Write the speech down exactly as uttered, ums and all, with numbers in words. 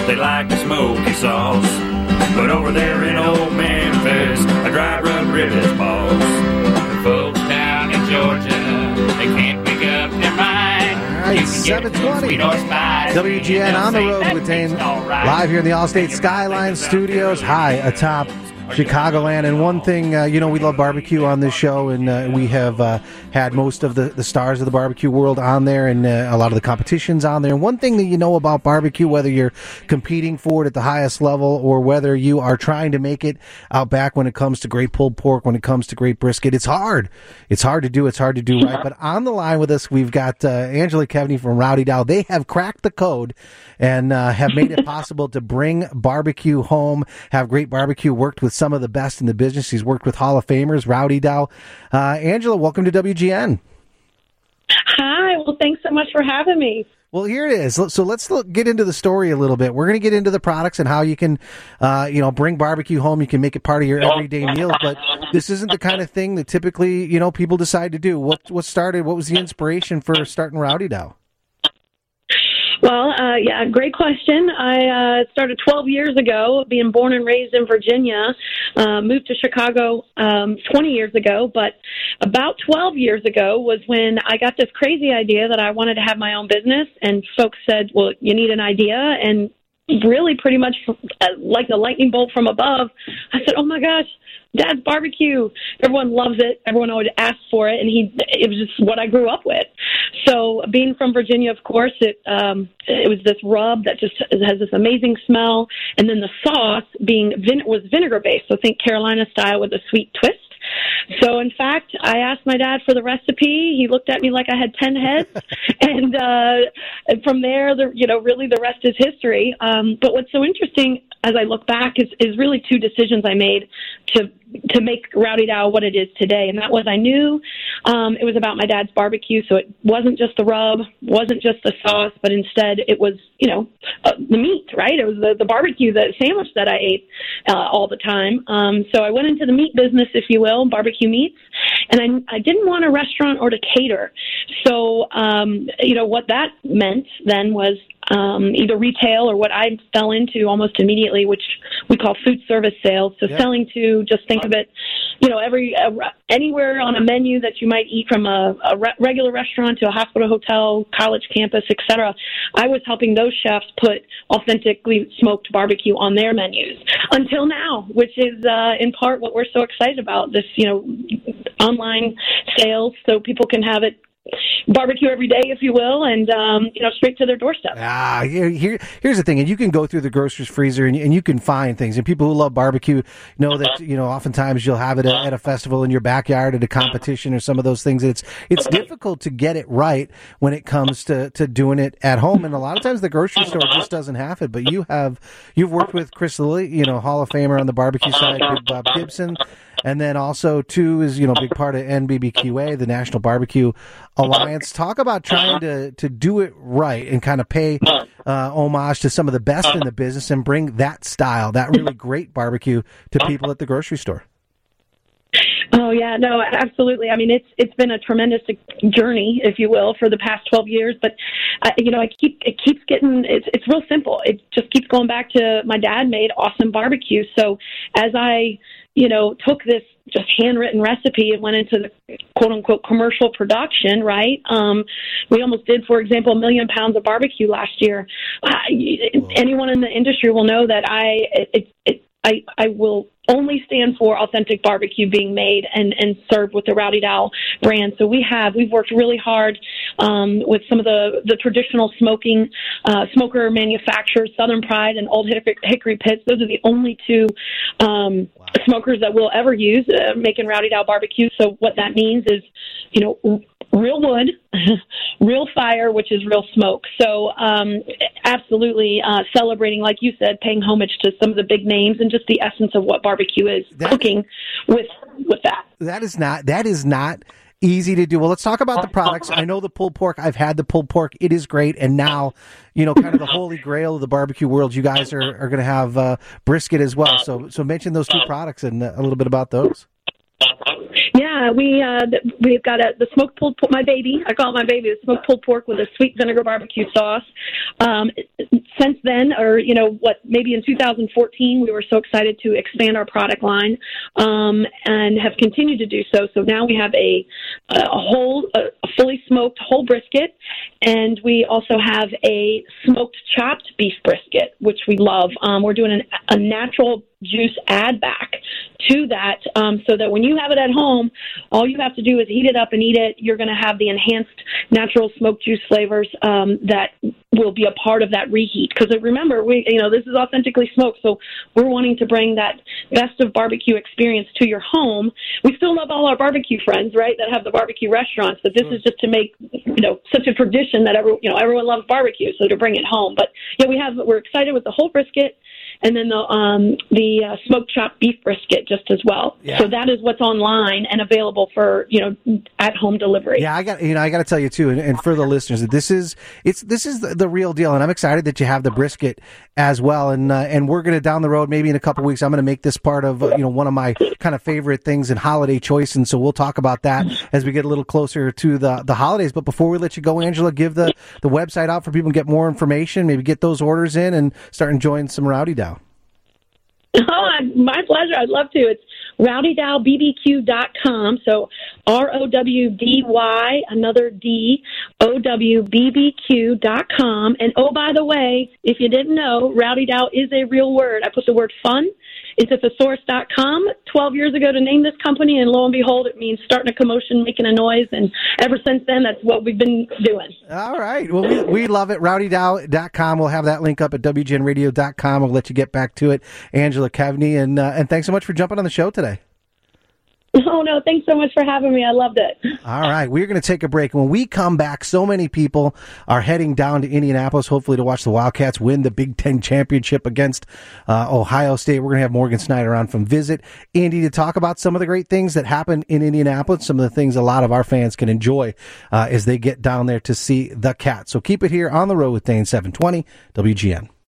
they like the smoky sauce. But over there in old Memphis, a dry rub rib is boss. The folks down in Georgia, they can't make up their mind. All right, seven twenty. W G N on the road with Dane, live here in the Allstate Skyline Studios, high atop Chicagoland. And one thing, uh, you know, we love barbecue on this show, and uh, we have uh, had most of the, the stars of the barbecue world on there, and uh, a lot of the competitions on there. And one thing that you know about barbecue, whether you're competing for it at the highest level or whether you are trying to make it out back when it comes to great pulled pork, when it comes to great brisket, it's hard. It's hard to do. It's hard to do right. But on the line with us, we've got uh, Angela Kevney from Rowdy Dow. They have cracked the code and uh, have made it possible to bring barbecue home, have great barbecue, worked with some of the best in the business. He's worked with Hall of Famers, Rowdy Dow. Uh, Angela, welcome to W G N. Hi. Well, thanks so much for having me. Well, here it is. So let's look, get into the story a little bit. We're going to get into the products and how you can, uh, you know, bring barbecue home. You can make it part of your everyday meal. But this isn't the kind of thing that typically, you know, people decide to do. What what started? What was the inspiration for starting Rowdy Dow? Well, uh, yeah, great question. I uh, started twelve years ago, being born and raised in Virginia, uh, moved to Chicago um, twenty years ago, but about twelve years ago was when I got this crazy idea that I wanted to have my own business, and folks said, well, you need an idea, and really pretty much uh, like a lightning bolt from above, I said, oh my gosh, Dad's barbecue. Everyone loves it. Everyone always asks for it, and he it was just what I grew up with. So being from Virginia, of course, it um, it was this rub that just has this amazing smell, and then the sauce being vin- was vinegar based. So think Carolina style with a sweet twist. So, in fact, I asked my dad for the recipe. He looked at me like I had ten heads, and uh, from there, the, you know, really the rest is history. Um, but what's so interesting as I look back is, is really two decisions I made to to make Rowdy Dow what it is today. And that was I knew um, it was about my dad's barbecue, so it wasn't just the rub, wasn't just the sauce, but instead it was, you know, uh, the meat, right? It was the, the barbecue, the sandwich that I ate uh, all the time. Um, so I went into the meat business, if you will, barbecue meats, and I, I didn't want a restaurant or to cater. So, um, you know, what that meant then was Um, either retail or what I fell into almost immediately, which we call food service sales. So yep. selling to, just think of it, you know, every uh, anywhere on a menu that you might eat, from a, a re- regular restaurant to a hospital, hotel, college campus, et cetera. I was helping those chefs put authentically smoked barbecue on their menus until now, which is uh, in part what we're so excited about, this, you know, online sales, so people can have it barbecue every day, if you will, and um, you know, straight to their doorstep. Ah, here, here, here's the thing, and you can go through the grocer's freezer and, and you can find things. And people who love barbecue know that, you know, oftentimes you'll have it at, at a festival in your backyard, at a competition, or some of those things. It's it's difficult to get it right when it comes to, to doing it at home, and a lot of times the grocery store just doesn't have it. But you have you've worked with Chris Lilly, you know, Hall of Famer on the barbecue side, Big Bob Gibson. And then also, too, is, you know, a big part of N B B Q A, the National Barbecue Alliance. Talk about trying to, to do it right and kind of pay uh, homage to some of the best in the business and bring that style, that really great barbecue, to people at the grocery store. Oh yeah, no, absolutely. I mean, it's it's been a tremendous journey, if you will, for the past twelve years. But uh, you know, I keep it keeps getting. It's it's real simple. It just keeps going back to my dad made awesome barbecue. So as I, you know, took this just handwritten recipe and went into the quote unquote commercial production, right? Um, we almost did, for example, a million pounds of barbecue last year. Uh, anyone in the industry will know that I it, it I I will only stand for authentic barbecue being made and, and served with the Rowdy Dow brand. So we have, we've worked really hard um, with some of the, the traditional smoking, uh, smoker manufacturers, Southern Pride and Old Hickory, Hickory Pits. Those are the only two um, wow. smokers that we'll ever use uh, making Rowdy Dow barbecue. So what that means is, you know, real wood, real fire, which is real smoke. So um, absolutely uh, celebrating, like you said, paying homage to some of the big names and just the essence of what barbecue is, that, cooking with with that. That is not that is not easy to do. Well, let's talk about the products. I know the pulled pork. I've had the pulled pork. It is great. And now, you know, kind of the holy grail of the barbecue world, you guys are, are going to have uh, brisket as well. So so mention those two products and a little bit about those. Yeah, we uh, we've got a, the smoked pulled pork, my baby. I call it my baby. The smoked pulled pork with a sweet vinegar barbecue sauce. Um, since then, or you know what, maybe in two thousand fourteen, we were so excited to expand our product line um, and have continued to do so. So now we have a a whole, a fully smoked whole brisket, and we also have a smoked chopped beef brisket, which we love. Um, we're doing an, a natural juice add back to that, um, so that when you have it at home, all you have to do is heat it up and eat it. You're going to have the enhanced natural smoked juice flavors um, that will be a part of that reheat. Because remember, we you know this is authentically smoked, so we're wanting to bring that best of barbecue experience to your home. We still love all our barbecue friends, right, that have the barbecue restaurants, but this mm. is just to make you know such a tradition that every, you know everyone loves barbecue, so to bring it home. But yeah, we have we're excited with the whole brisket. And then the um, the uh, smoked chopped beef brisket just as well. Yeah. So that is what's online and available for you know at home delivery. Yeah, I got you know I got to tell you too, and, and for the listeners, that this is it's this is the, the real deal, and I'm excited that you have the brisket as well. And uh, and we're gonna down the road, maybe in a couple of weeks, I'm gonna make this part of uh, you know one of my kind of favorite things in holiday choice, and so we'll talk about that as we get a little closer to the the holidays. But before we let you go, Angela, give the the website out for people to get more information, maybe get those orders in, and start enjoying some Rowdy Dow. Oh, my pleasure. I'd love to. It's rowdy dow b b q dot com. So R O W D Y, another D, O W B B Q dot com. And oh, by the way, if you didn't know, Rowdy Dow is a real word. I put the word fun into thesaurus dot com twelve years ago to name this company, and lo and behold, it means starting a commotion, making a noise, and ever since then, that's what we've been doing. All right. Well, we, we love it. rowdy dow dot com. We'll have that link up at w g n radio dot com. We'll let you get back to it, Angela Kevney, and uh, and thanks so much for jumping on the show today. Oh, no, thanks so much for having me. I loved it. All right, we're going to take a break. When we come back, so many people are heading down to Indianapolis, hopefully to watch the Wildcats win the Big Ten championship against uh, Ohio State. We're going to have Morgan Snyder on from Visit Indy to talk about some of the great things that happen in Indianapolis, some of the things a lot of our fans can enjoy uh, as they get down there to see the Cats. So keep it here on the road with Dane seven twenty W G N.